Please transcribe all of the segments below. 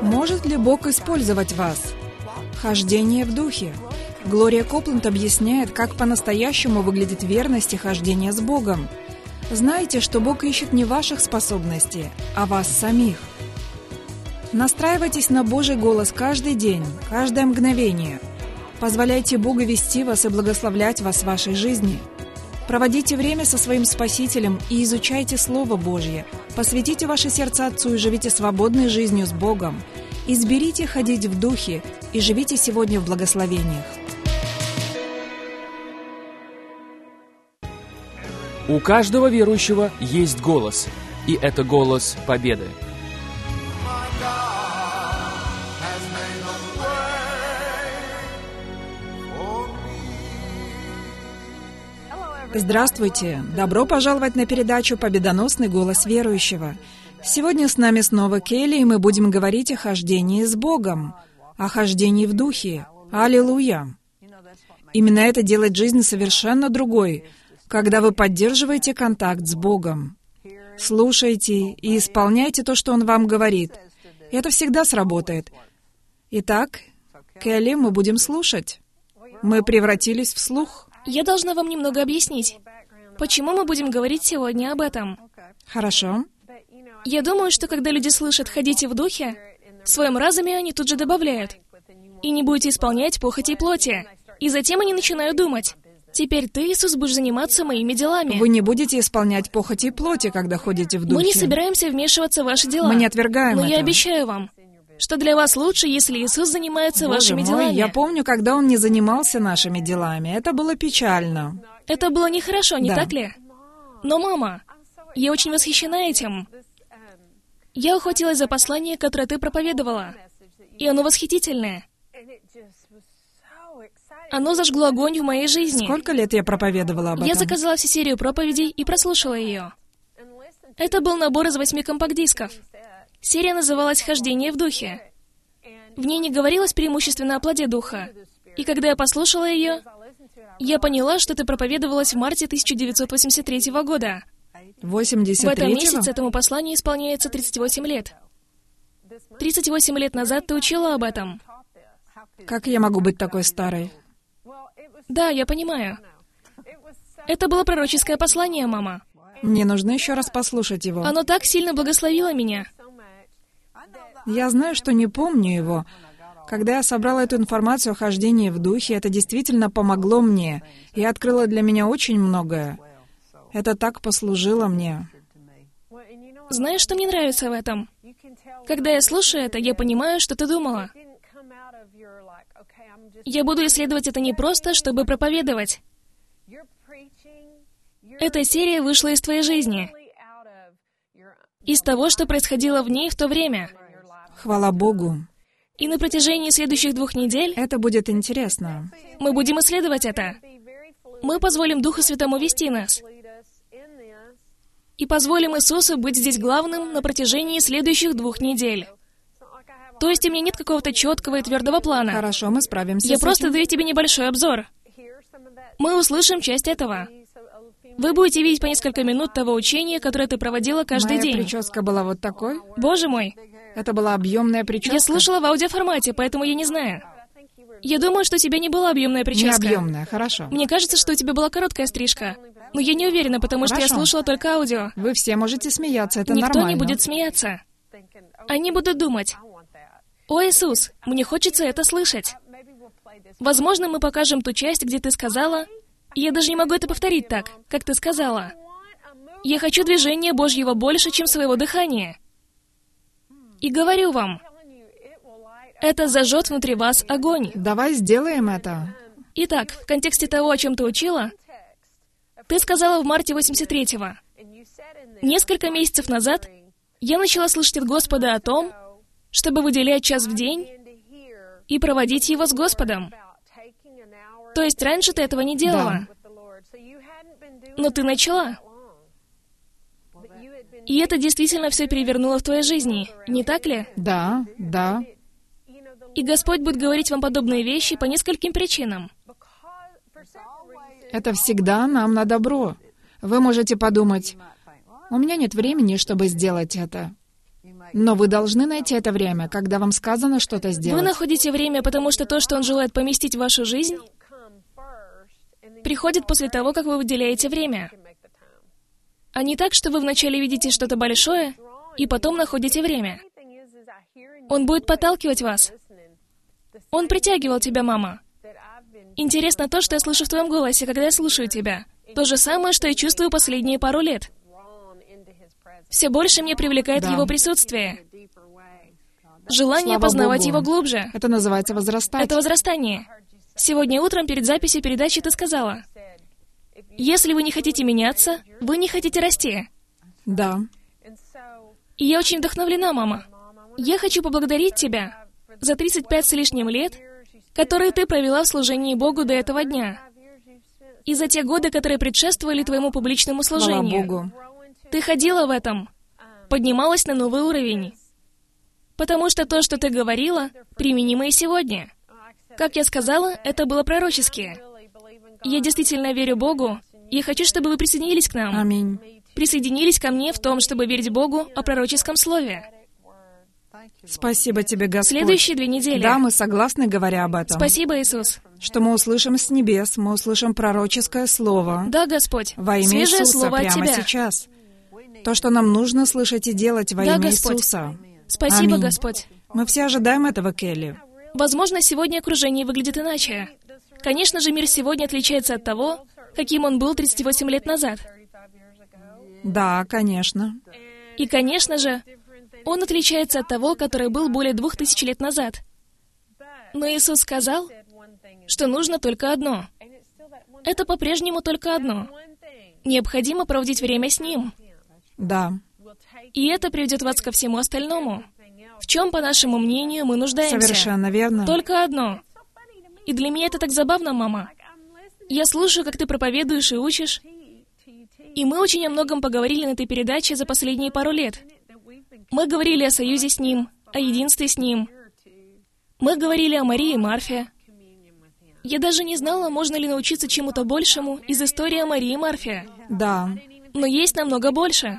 Может ли Бог использовать вас? Хождение в духе. Глория Копланд объясняет, как по-настоящему выглядит верность и хождение с Богом. Знайте, что Бог ищет не ваших способностей, а вас самих. Настраивайтесь на Божий голос каждый день, каждое мгновение. Позволяйте Богу вести вас и благословлять вас в вашей жизни. Проводите время со своим Спасителем и изучайте Слово Божье. Посвятите ваши сердца Отцу и живите свободной жизнью с Богом. Изберите ходить в духе и живите сегодня в благословениях. У каждого верующего есть голос, и это голос победы. Здравствуйте! Добро пожаловать на передачу «Победоносный голос верующего». Сегодня с нами снова Келли, и мы будем говорить о хождении с Богом, о хождении в духе. Аллилуйя! Именно это делает жизнь совершенно другой, когда вы поддерживаете контакт с Богом. Слушайте и исполняйте то, что Он вам говорит. Это всегда сработает. Итак, Келли, мы будем слушать. Мы превратились в слух. Я должна вам немного объяснить, почему мы будем говорить сегодня об этом. Хорошо. Я думаю, что когда люди слышат «ходите в духе», в своем разуме они тут же добавляют «и не будете исполнять похоти плоти». И затем они начинают думать «теперь ты, Иисус, будешь заниматься моими делами». Вы не будете исполнять похоти плоти, когда ходите в духе. Мы не собираемся вмешиваться в ваши дела. Мы не отвергаем это. Но я это. обещаю вам, что для вас лучше, если Иисус занимается Боже вашими мой, делами. я помню, когда Он не занимался нашими делами. Это было печально. Это было нехорошо, не Да. так ли? Но, мама, я очень восхищена этим. Я ухватилась за послание, которое ты проповедовала. И оно восхитительное. Оно зажгло огонь в моей жизни. Сколько лет я проповедовала об этом? Я заказала всю серию проповедей и прослушала ее. Это был набор из 8 компакт-дисков. Серия называлась «Хождение в духе». В ней не говорилось преимущественно о плоде духа. И когда я послушала ее, я поняла, что это проповедовалось в марте 1983 года. 83-го? В этом месяце этому посланию исполняется 38 лет. 38 лет назад ты учила об этом. Как я могу быть такой старой? Да, я понимаю. Это было пророческое послание, мама. Мне нужно еще раз послушать его. Оно так сильно благословило меня. Я знаю, что не помню его. Когда я собрала эту информацию о хождении в духе, это действительно помогло мне и открыло для меня очень многое. Это так послужило мне. Знаешь, что мне нравится в этом? Когда я слушаю это, я понимаю, что ты думала. Я буду исследовать это не просто, чтобы проповедовать. Эта серия вышла из твоей жизни. Из того, что происходило в ней в то время. Хвала Богу. И на протяжении следующих 2 недель Это будет интересно. мы будем исследовать это. Мы позволим Духу Святому вести нас. И позволим Иисусу быть здесь главным на протяжении следующих 2 недель. То есть у меня нет какого-то четкого и твердого плана. Хорошо, мы справимся Я с просто этим. даю тебе небольшой обзор. Мы услышим часть этого. Вы будете видеть по несколько минут того учения, которое ты проводила каждый Моя день. прическа была вот такой. Боже мой, Это была объемная прическа. я слышала в аудиоформате, поэтому я не знаю. Я думаю, что у тебя не была объемная Не прическа. объемная, хорошо. Мне кажется, что у тебя была короткая стрижка. Но я не уверена, потому что я Хорошо. слушала только аудио. Вы все можете смеяться, это Никто нормально. не будет смеяться. Они будут думать: «О, Иисус, мне хочется это слышать». Возможно, мы покажем ту часть, где ты сказала, и я даже не могу это повторить так, как ты сказала. Я хочу движения Божьего больше, чем своего дыхания. И говорю вам, это зажжет внутри вас огонь. Давай сделаем это. Итак, в контексте того, о чем ты учила, ты сказала в марте 83-го. Несколько месяцев назад я начала слышать от Господа о том, чтобы выделять час в день и проводить его с Господом. То есть раньше ты этого не делала. Но ты начала. И это действительно все перевернуло в твоей жизни, не так ли? Да, да. И Господь будет говорить вам подобные вещи по нескольким причинам. Это всегда нам на добро. Вы можете подумать, у меня нет времени, чтобы сделать это. Но вы должны найти это время, когда вам сказано что-то Вы сделать. находите время, потому что то, что Он желает поместить в вашу жизнь, приходит после того, как вы выделяете время. А не так, что вы вначале видите что-то большое, и потом находите время. Он будет подталкивать вас. Он притягивал тебя, мама. Интересно то, что я слышу в твоем голосе, когда я слушаю тебя. То же самое, что я чувствую последние пару лет. Все больше меня привлекает Да. Его присутствие. Желание Слава познавать Богу. Его глубже. Это называется возрастать. Это возрастание. Сегодня утром перед записью передачи ты сказала: «Если вы не хотите меняться, вы не хотите расти». Да. И я очень вдохновлена, мама. Я хочу поблагодарить тебя за 35 с лишним лет, которые ты провела в служении Богу до этого дня, и за те годы, которые предшествовали твоему публичному Слава служению. Богу. Ты ходила в этом, поднималась на новый уровень. Потому что то, что ты говорила, применимо и сегодня. Как я сказала, это было пророчески. Я действительно верю Богу, и я хочу, чтобы вы присоединились к нам. Аминь. Присоединились ко мне в том, чтобы верить Богу о пророческом слове. Спасибо тебе, Господь. Следующие 2 недели. Да, мы согласны, говоря об этом. Спасибо, Иисус. Что мы услышим с небес, мы услышим пророческое слово Да, Господь. во имя Свежее Иисуса слово от прямо Тебя. сейчас. То, что нам нужно слышать и делать во Да, имя Господь. Иисуса. Спасибо, Аминь. Господь. Мы все ожидаем этого, Келли. Возможно, сегодня окружение выглядит иначе. Конечно же, мир сегодня отличается от того, каким он был 38 лет назад. Да, конечно. И, конечно же, он отличается от того, который был более 2000 лет назад. Но Иисус сказал, что нужно только одно. Это по-прежнему только одно. Необходимо проводить время с Ним. Да. И это приведет вас ко всему остальному. В чем, по нашему мнению, мы нуждаемся? Совершенно верно. Только одно. И для меня это так забавно, мама. Я слушаю, как ты проповедуешь и учишь. И мы очень о многом поговорили на этой передаче за последние пару лет. Мы говорили о союзе с Ним, о единстве с Ним. Мы говорили о Марии и Марфе. Я даже не знала, можно ли научиться чему-то большему из истории о Марии и Марфе. Да. Но есть намного больше.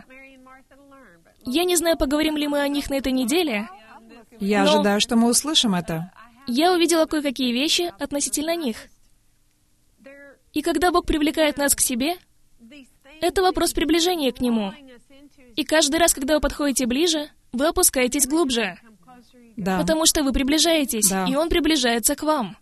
Я не знаю, поговорим ли мы о них на этой неделе. Я Но- ожидаю, что мы услышим это. Я увидела кое-какие вещи относительно них. И когда Бог привлекает нас к себе, это вопрос приближения к Нему. И каждый раз, когда вы подходите ближе, вы опускаетесь глубже, Да. потому что вы приближаетесь, Да. и Он приближается к вам.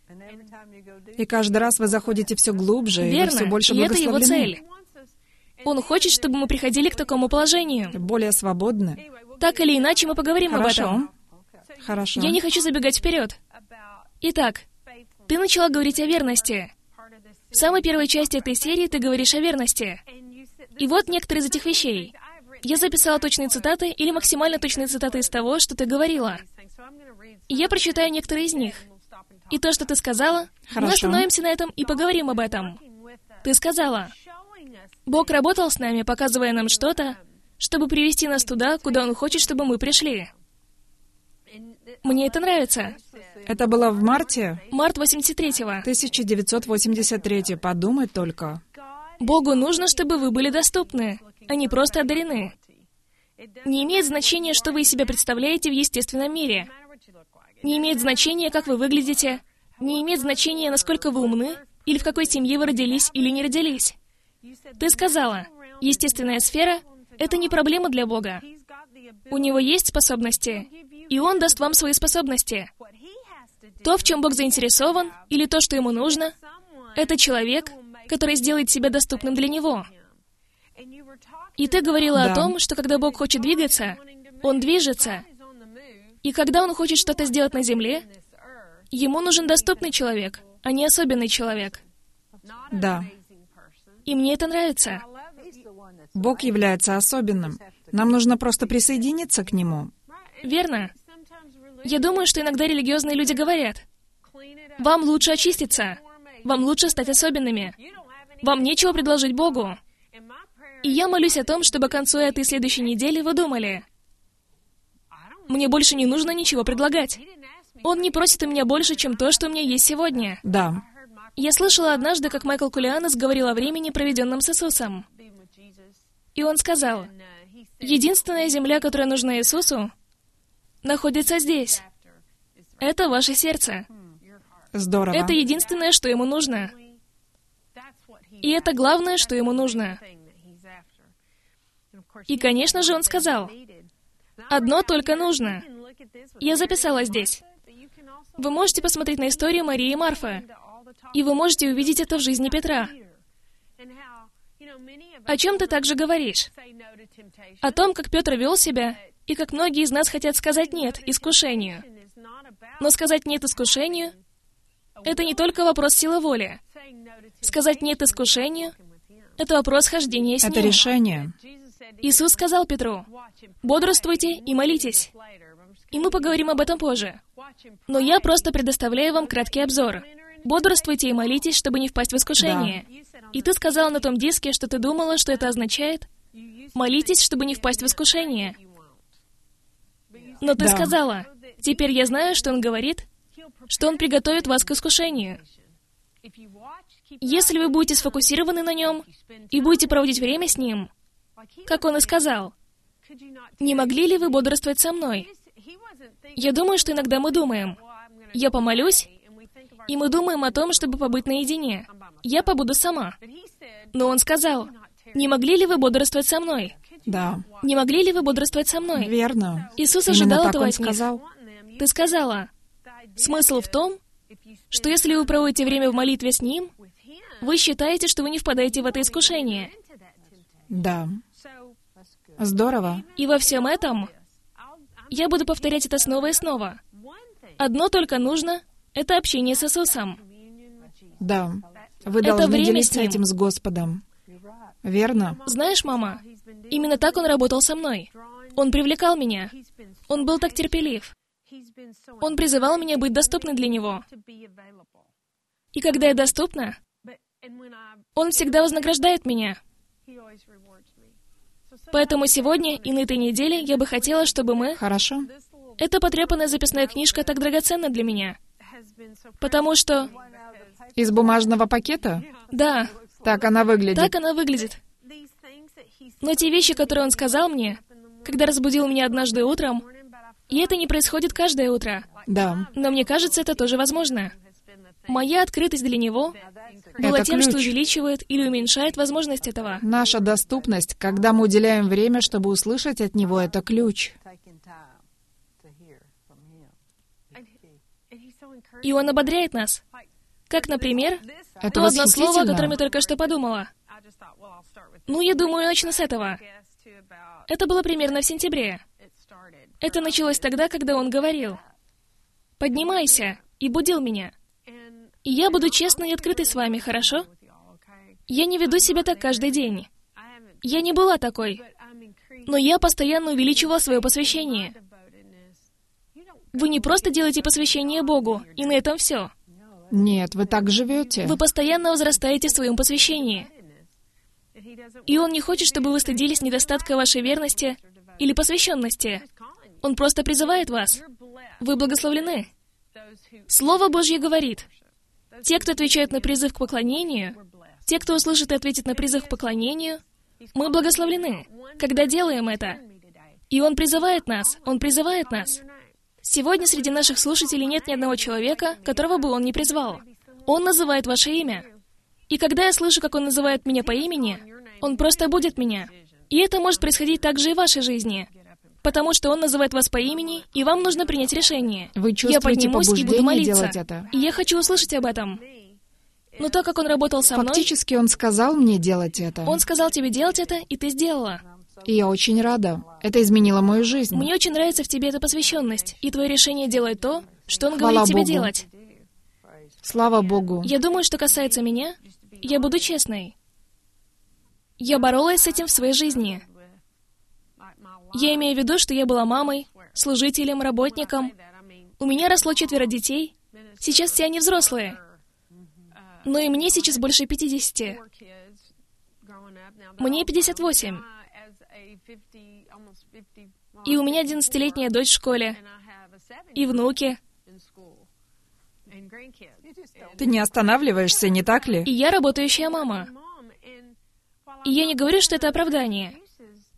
И каждый раз вы заходите все глубже, и вы все Верно, больше и это Его благословлены. цель. Он хочет, чтобы мы приходили к такому положению. Более свободны. Так или иначе, мы поговорим об Хорошо. этом. Хорошо. Я не хочу забегать вперед. Итак, ты начала говорить о верности. В самой первой части этой серии ты говоришь о верности. И вот некоторые из этих вещей. Я записала точные цитаты или максимально точные цитаты из того, что ты говорила. И я прочитаю некоторые из них. И то, что ты сказала, мы Хорошо. остановимся на этом и поговорим об этом. Ты сказала, Бог работал с нами, показывая нам что-то, чтобы привести нас туда, куда Он хочет, чтобы мы пришли. Мне это нравится. Это было в марте Март 83-го. 1983. Подумать только. Богу нужно, чтобы вы были доступны, а не просто одарены. Не имеет значения, что вы из себя представляете в естественном мире. Не имеет значения, как вы выглядите. Не имеет значения, насколько вы умны, или в какой семье вы родились или не родились. Ты сказала, естественная сфера — это не проблема для Бога. У Него есть способности, и Он даст вам свои способности. То, в чем Бог заинтересован, или то, что Ему нужно, это человек, который сделает себя доступным для Него. И ты говорила Да. о том, что когда Бог хочет двигаться, Он движется. И когда Он хочет что-то сделать на земле, Ему нужен доступный человек, а не особенный человек. Да. И мне это нравится. Бог является особенным. Нам нужно просто присоединиться к Нему. Верно? Я думаю, что иногда религиозные люди говорят, вам лучше очиститься, вам лучше стать особенными, вам нечего предложить Богу. И я молюсь о том, чтобы к концу этой следующей недели вы думали, мне больше не нужно ничего предлагать. Он не просит у меня больше, чем то, что у меня есть сегодня. Да. Я слышала однажды, как Майкл Кулианес говорил о времени, проведенном с Иисусом. И он сказал, единственная земля, которая нужна Иисусу, находится здесь. Это ваше сердце. Здорово. Это единственное, что Ему нужно. И это главное, что Ему нужно. И, конечно же, Он сказал, одно только нужно. Я записала здесь. Вы можете посмотреть на историю Марии и Марфы, и вы можете увидеть это в жизни Петра. О чем ты также говоришь? О том, как Петр вел себя, и как многие из нас хотят сказать «нет» искушению. Но сказать «нет» искушению — это не только вопрос силы воли. Сказать «нет» искушению — это вопрос хождения с Ним. Это решение. Иисус сказал Петру, «Бодрствуйте и молитесь». И мы поговорим об этом позже. Но я просто предоставляю вам краткий обзор. Бодрствуйте и молитесь, чтобы не впасть в искушение. И ты сказала на том диске, что ты думала, что это означает? Молитесь, чтобы не впасть в искушение. Но ты сказала, теперь я знаю, что Он говорит, что Он приготовит вас к искушению. Если вы будете сфокусированы на Нем и будете проводить время с Ним, как Он и сказал, не могли ли вы бодрствовать со мной? Я думаю, что иногда мы думаем, я помолюсь, и мы думаем о том, чтобы побыть наедине. Я побуду сама. Но Он сказал, не могли ли вы бодрствовать со мной? Да. Не могли ли вы бодрствовать со мной? Верно. Иисус Именно ожидал так этого Он от них. сказал. Ты сказала, смысл в том, что если вы проводите время в молитве с Ним, вы считаете, что вы не впадаете в это искушение. Да. Здорово. И во всем этом я буду повторять это снова и снова. Одно только нужно — это общение с Иисусом. Да. Вы Это должны время делиться с Ним. этим с Господом. Верно? Знаешь, мама, именно так Он работал со мной. Он привлекал меня. Он был так терпелив. Он призывал меня быть доступной для Него. И когда я доступна, Он всегда вознаграждает меня. Поэтому сегодня и на этой неделе я бы хотела, чтобы мы... Хорошо. Эта потрепанная записная книжка так драгоценна для меня. Потому что... Из бумажного пакета? Да, Так она выглядит. так она выглядит. Но те вещи, которые Он сказал мне, когда разбудил меня однажды утром, и это не происходит каждое утро, Да. но мне кажется, это тоже возможно. Моя открытость для Него была Это тем, что ключ. увеличивает или уменьшает возможность этого. Наша доступность, когда мы уделяем время, чтобы услышать от Него, это ключ. И Он ободряет нас. Как, например, Это то одно слово, о восхитительно. котором я только что подумала. Ну, я думаю, начну с этого. Это было примерно в сентябре. Это началось тогда, когда Он говорил, «Поднимайся», и будил меня. И я буду честной и открытой с вами, хорошо? Я не веду себя так каждый день. Я не была такой. Но я постоянно увеличивала свое посвящение. Вы не просто делаете посвящение Богу, и на этом все. Нет, вы так живете. Вы постоянно возрастаете в своем посвящении. И Он не хочет, чтобы вы стыдились недостатка вашей верности или посвященности. Он просто призывает вас. Вы благословлены. Слово Божье говорит, те, кто отвечает на призыв к поклонению, те, кто услышит и ответит на призыв к поклонению, мы благословлены, когда делаем это. И Он призывает нас, Он призывает нас. Сегодня среди наших слушателей нет ни одного человека, которого бы Он не призвал. Он называет ваше имя. И когда я слышу, как Он называет меня по имени, Он просто будет меня. И это может происходить также и в вашей жизни. Потому что Он называет вас по имени, и вам нужно принять решение. Вы Я чувствуете поднимусь и буду побуждение молиться. делать это? И я хочу услышать об этом. Но то, как Он работал со мной, Фактически Он сказал мне делать это. Он сказал тебе делать это, и ты сделала. И я очень рада. Это изменило мою жизнь. Мне очень нравится в тебе эта посвященность, и твое решение делать то, что Он Хвала говорит тебе Богу. делать. Слава Богу. Я думаю, что касается меня, я буду честной. Я боролась с этим в своей жизни. Я имею в виду, что я была мамой, служителем, работником. У меня росло 4 детей. Сейчас все они взрослые. Но и мне сейчас больше 50. Мне 58. И у меня 11-летняя дочь в школе. И внуки. Ты не останавливаешься, не так ли? И я работающая мама. И я не говорю, что это оправдание.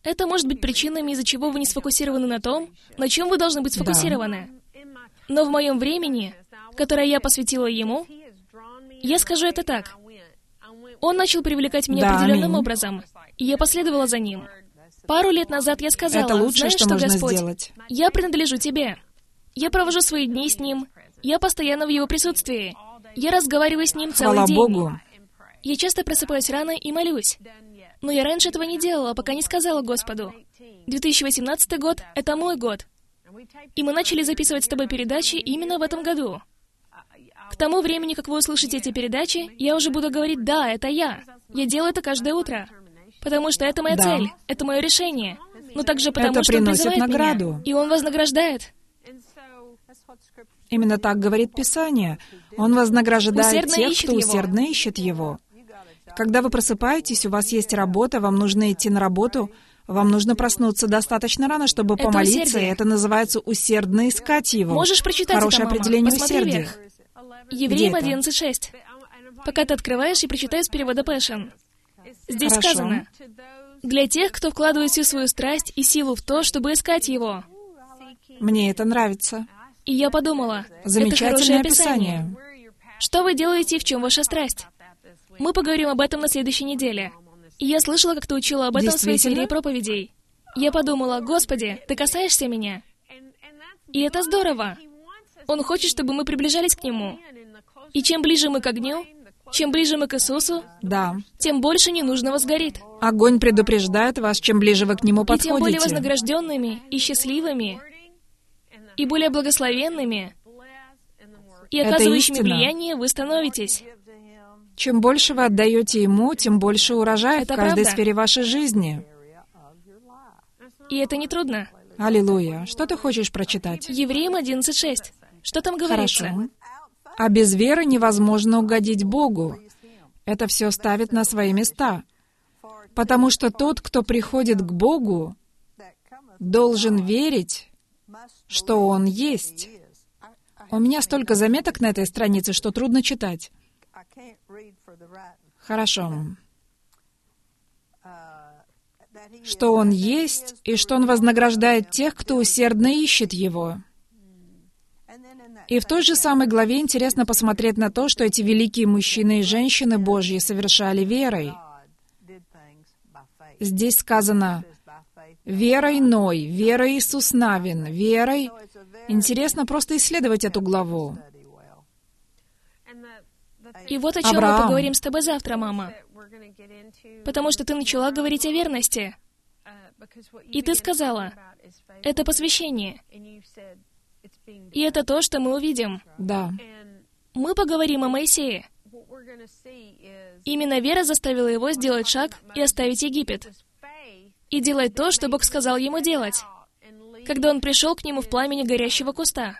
Это может быть причинами, из-за чего вы не сфокусированы на том, на чем вы должны быть сфокусированы. Но в моем времени, которое я посвятила ему, я скажу это так. Он начал привлекать меня определенным образом, и я последовала за ним. Пару лет назад я сказала: Это лучшее, знаешь что что, можно Господь, сделать. я принадлежу Тебе. Я провожу свои дни с Ним. Я постоянно в Его присутствии. Я разговариваю с Ним целый Хвала день. Богу. Я часто просыпаюсь рано и молюсь. Но я раньше этого не делала, пока не сказала Господу: 2018 год — это мой год. И мы начали записывать с тобой передачи именно в этом году. К тому времени, как вы услышите эти передачи, я уже буду говорить: да, это я. Я делаю это каждое утро. Потому что это моя цель, это мое решение. Но также потому, Это что Он приносит призывает награду. меня, и Он вознаграждает. Именно так говорит Писание. Он вознаграждает Усердно тех, ищет кто Его. усердно ищет Его. Когда вы просыпаетесь, у вас есть работа, вам нужно идти на работу, вам нужно проснуться достаточно рано, чтобы Это помолиться, усердие. и это называется усердно искать Его. Можешь прочитать Хорошее это, мама. определение Посмотри усердия. вверх. Евреям Где это? 11:6. Пока ты открываешь, и прочитай с перевода Passion. Здесь Хорошо. сказано: «Для тех, кто вкладывает всю свою страсть и силу в то, чтобы искать Его». Мне это нравится. И я подумала, это Замечательное хорошее описание. описание. Что вы делаете и в чем ваша страсть? Мы поговорим об этом на следующей неделе. И я слышала, как ты учила об этом в своей Действительно? серии проповедей. Я подумала: Господи, Ты касаешься меня. И это здорово. Он хочет, чтобы мы приближались к Нему. И чем ближе мы к огню, чем ближе мы к Иисусу, Да. тем больше ненужного сгорит. Огонь предупреждает вас, чем ближе вы к Нему И тем более подходите. вознагражденными, и счастливыми, и более благословенными, и Это оказывающими истина. влияние вы становитесь. Чем больше вы отдаете Ему, тем больше урожая в Это каждой правда. сфере вашей жизни. И это не трудно. Аллилуйя. Что ты хочешь прочитать? Евреям 11:6. Что там говорится? Хорошо. А без веры невозможно угодить Богу. Это все ставит на свои места. Потому что тот, кто приходит к Богу, должен верить, что Он есть. У меня столько заметок на этой странице, что трудно читать. Хорошо. Что Он есть, и что Он вознаграждает тех, кто усердно ищет Его. И в той же самой главе интересно посмотреть на то, что эти великие мужчины и женщины Божьи совершали верой. Здесь сказано «верой Ной», «верой Иисус Навин», «верой». Интересно просто исследовать эту главу. И вот о чем мы Авраам. поговорим с тобой завтра, мама. Потому что ты начала говорить о верности. И ты сказала, это посвящение. И это то, что мы увидим. Да. Мы поговорим о Моисее. Именно вера заставила его сделать шаг и оставить Египет. И делать то, что Бог сказал ему делать, когда он пришел к нему в пламени горящего куста.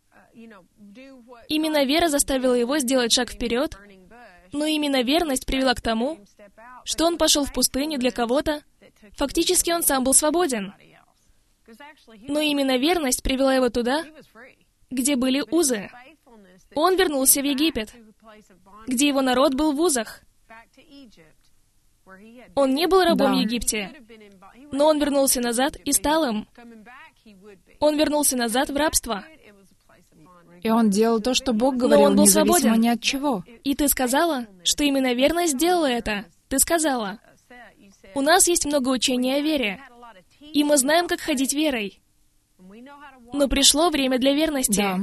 Именно вера заставила его сделать шаг вперед, но именно верность привела к тому, что он пошел в пустыню для кого-то. Фактически он сам был свободен. Но именно верность привела его туда, где были узы. Он вернулся в Египет, где его народ был в узах. Он не был рабом Да. в Египте, но он вернулся назад и стал им. Он вернулся назад в рабство. И он делал то, что Бог Но говорил, он был независимо свободен. ни от чего. И ты сказала, что именно верность сделала это. Ты сказала, у нас есть много учения о вере, и мы знаем, как ходить верой. Но пришло время для верности. Да,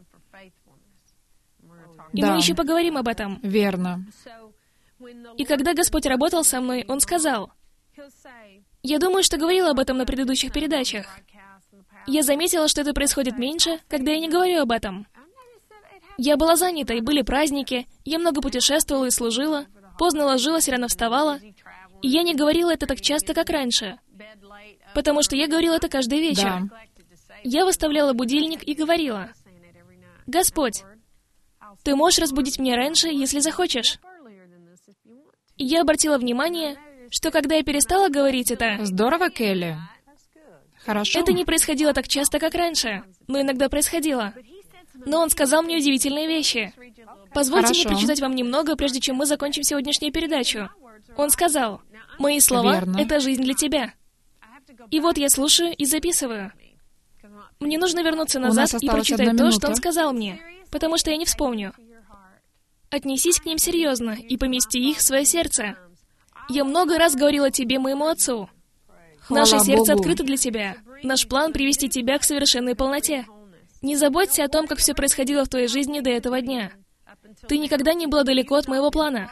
И Да. мы еще поговорим об этом. верно. И когда Господь работал со мной, Он сказал, я думаю, что говорила об этом на предыдущих передачах. Я заметила, что это происходит меньше, когда я не говорю об этом. Я была занята, и были праздники, я много путешествовала и служила, поздно ложилась и рано вставала, и я не говорила это так часто, как раньше, потому что я говорила это каждый вечер. Да. Я выставляла будильник и говорила, «Господь, Ты можешь разбудить меня раньше, если захочешь». И я обратила внимание, что когда я перестала говорить это, Здорово, Келли. Хорошо. это не происходило так часто, как раньше, но иногда происходило. Но он сказал мне удивительные вещи. Позвольте мне Хорошо. прочитать вам немного, прежде чем мы закончим сегодняшнюю передачу. Он сказал, «Мои слова Верно. — это жизнь для тебя». И вот я слушаю и записываю. Мне нужно вернуться У нас назад и осталась прочитать одна то, минута. что он сказал мне, потому что я не вспомню. Отнесись к ним серьезно и помести их в свое сердце. Я много раз говорила тебе, моему отцу. Наше Хвала сердце Богу. открыто для тебя. Наш план — привести тебя к совершенной полноте. Не заботься о том, как все происходило в твоей жизни до этого дня. Ты никогда не была далеко от моего плана.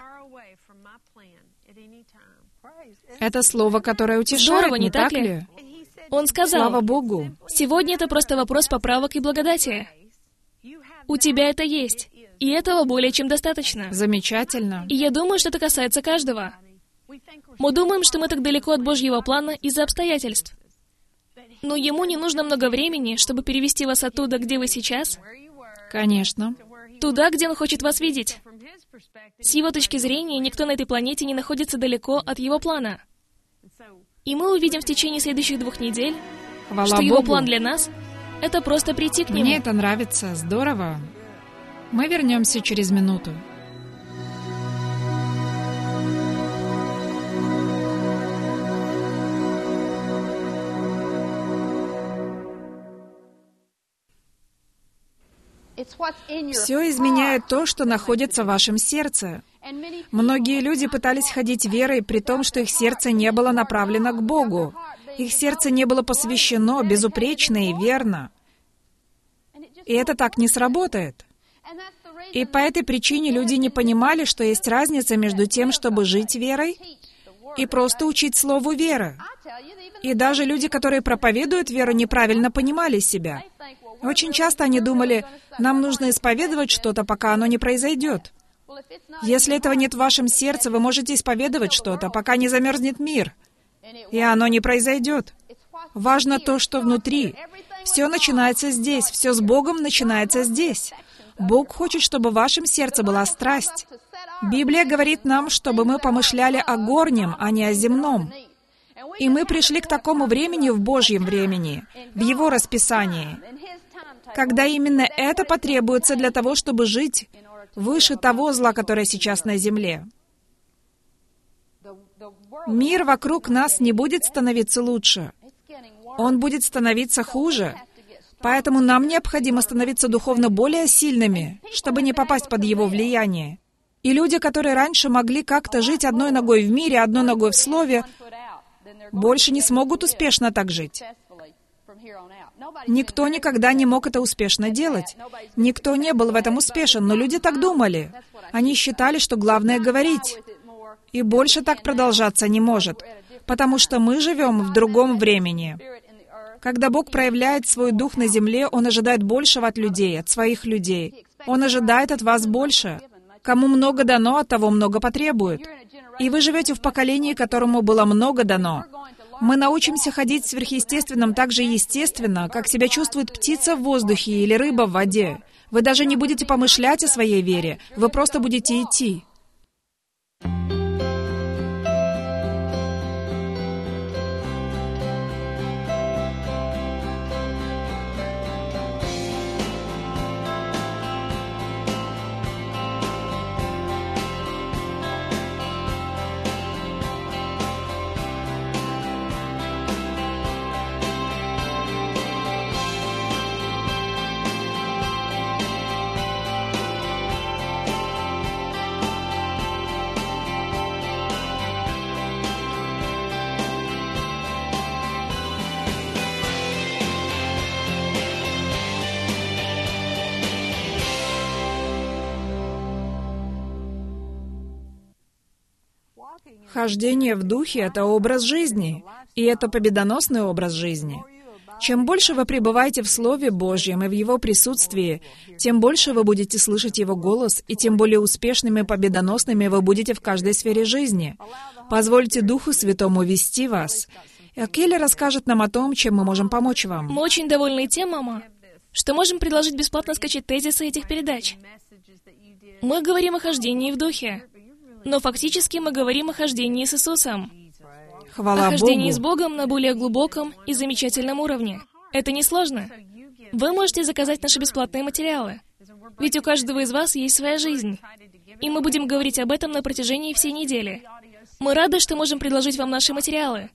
Это слово, которое утешает, Здорово, не не так так ли? ли? Он сказал, Слава Богу. сегодня это просто вопрос поправок и благодати. У тебя это есть. И этого более чем достаточно. Замечательно. И я думаю, что это касается каждого. Мы думаем, что мы так далеко от Божьего плана из-за обстоятельств. Но Ему не нужно много времени, чтобы перевести вас оттуда, где вы сейчас, Конечно. туда, где Он хочет вас видеть. С Его точки зрения, никто на этой планете не находится далеко от Его плана. И мы увидим в течение следующих 2 недель, Хвала что Его Богу. план для нас — это просто прийти к Нему. Мне это нравится. Здорово. Мы вернемся через минуту. Все изменяет то, что находится в вашем сердце. Многие люди пытались ходить верой, при том, что их сердце не было направлено к Богу. Их сердце не было посвящено безупречно и верно. И это так не сработает. И по этой причине люди не понимали, что есть разница между тем, чтобы жить верой, и просто учить слову веры. И даже люди, которые проповедуют веру, неправильно понимали себя. Очень часто они думали, нам нужно исповедовать что-то, пока оно не произойдет. Если этого нет в вашем сердце, вы можете исповедовать что-то, пока не замерзнет мир, и оно не произойдет. Важно то, что внутри. Все начинается здесь, все с Богом начинается здесь. Бог хочет, чтобы в вашем сердце была страсть. Библия говорит нам, чтобы мы помышляли о горнем, а не о земном. И мы пришли к такому времени в Божьем времени, в Его расписании, когда именно это потребуется для того, чтобы жить выше того зла, которое сейчас на земле. Мир вокруг нас не будет становиться лучше. Он будет становиться хуже. Поэтому нам необходимо становиться духовно более сильными, чтобы не попасть под его влияние. И люди, которые раньше могли как-то жить одной ногой в мире, одной ногой в слове, больше не смогут успешно так жить. Никто никогда не мог это успешно делать. Никто не был в этом успешен, но люди так думали. Они считали, что главное — говорить. И больше так продолжаться не может, потому что мы живем в другом времени. Когда Бог проявляет свой дух на земле, Он ожидает большего от людей, от своих людей. Он ожидает от вас больше. Кому много дано, от того много потребует. И вы живете в поколении, которому было много дано. Мы научимся ходить в сверхъестественном так же естественно, как себя чувствует птица в воздухе или рыба в воде. Вы даже не будете помышлять о своей вере, вы просто будете идти. Хождение в духе — это образ жизни, и это победоносный образ жизни. Чем больше вы пребываете в Слове Божьем и в Его присутствии, тем больше вы будете слышать Его голос, и тем более успешными и победоносными вы будете в каждой сфере жизни. Позвольте Духу Святому вести вас. И Келли расскажет нам о том, чем мы можем помочь вам. Мы очень довольны тем, мама, что можем предложить бесплатно скачать тезисы этих передач. Мы говорим о хождении в духе, но фактически мы говорим о хождении с Иисусом. Хвала О хождении Богу. с Богом на более глубоком и замечательном уровне. Это несложно. Вы можете заказать наши бесплатные материалы. Ведь у каждого из вас есть своя жизнь. И мы будем говорить об этом на протяжении всей недели. Мы рады, что можем предложить вам наши материалы.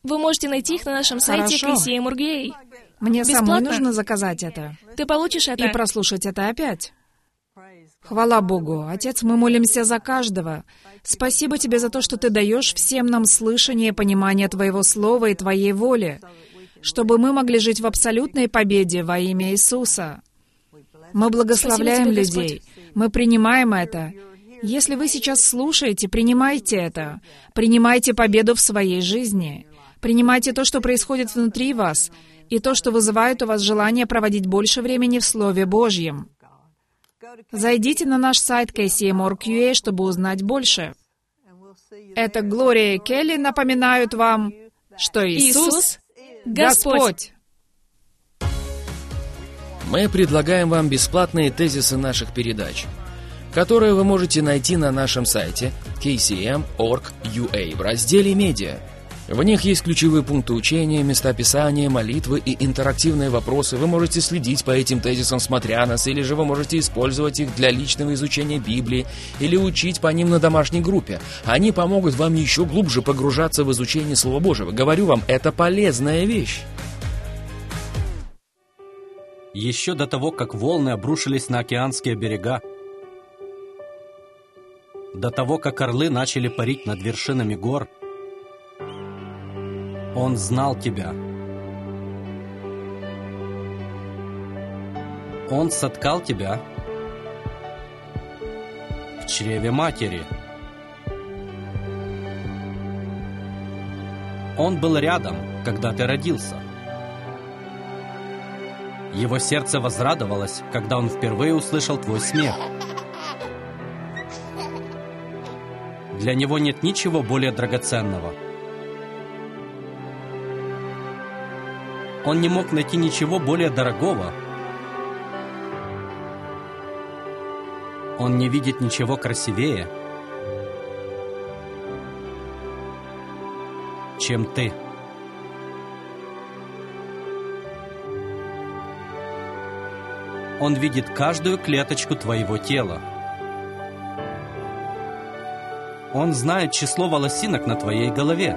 Вы можете найти их на нашем сайте Хорошо. KCM.org.ua. Мне самой Бесплатно. нужно заказать это Ты получишь это. и прослушать это опять. Хвала Богу. Отец, мы молимся за каждого. Спасибо Тебе за то, что Ты даешь всем нам слышание и понимание Твоего Слова и Твоей воли, чтобы мы могли жить в абсолютной победе во имя Иисуса. Мы благословляем Спасибо тебе, людей. Мы принимаем это. Если вы сейчас слушаете, принимайте это. Принимайте победу в своей жизни. Принимайте то, что происходит внутри вас, и то, что вызывает у вас желание проводить больше времени в Слове Божьем. Зайдите на наш сайт KCM.org.ua, чтобы узнать больше. Это Глория и Келли напоминают вам, что Иисус — Господь. Мы предлагаем вам бесплатные тезисы наших передач, которые вы можете найти на нашем сайте KCM.org.ua в разделе «Медиа». В них есть ключевые пункты учения, места писания, молитвы и интерактивные вопросы. Вы можете следить по этим тезисам, смотря нас, или же вы можете использовать их для личного изучения Библии или учить по ним на домашней группе. Они помогут вам еще глубже погружаться в изучение Слова Божьего. Говорю вам, это полезная вещь. Еще до того, как волны обрушились на океанские берега, до того, как орлы начали парить над вершинами гор, Он знал тебя. Он соткал тебя в чреве матери. Он был рядом, когда ты родился. Его сердце возрадовалось, когда он впервые услышал твой смех. Для него нет ничего более драгоценного. Он не мог найти ничего более дорогого. Он не видит ничего красивее, чем ты. Он видит каждую клеточку твоего тела. Он знает число волосинок на твоей голове.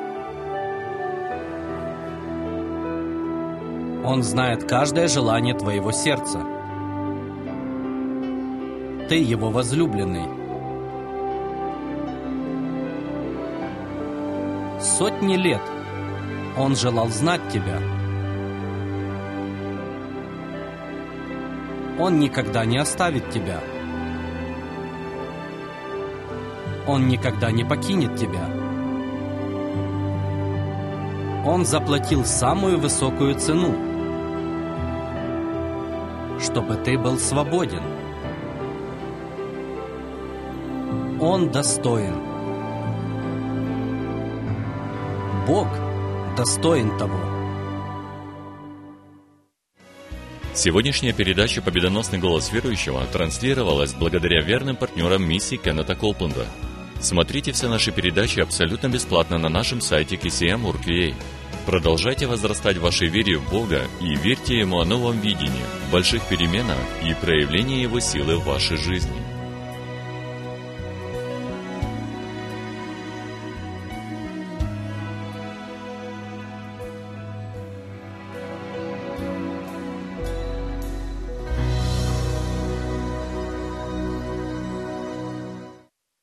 Он знает каждое желание твоего сердца. Ты его возлюбленный. Сотни лет он желал знать тебя. Он никогда не оставит тебя. Он никогда не покинет тебя. Он заплатил самую высокую цену, чтобы ты был свободен. Он достоин. Бог достоин того. Сегодняшняя передача «Победоносный голос верующего» транслировалась благодаря верным партнерам миссии Кеннета Коупленда. Смотрите все наши передачи абсолютно бесплатно на нашем сайте KCM.org.ua. Продолжайте возрастать в вашей вере в Бога и верьте Ему о новом видении, больших переменах и проявлении Его силы в вашей жизни.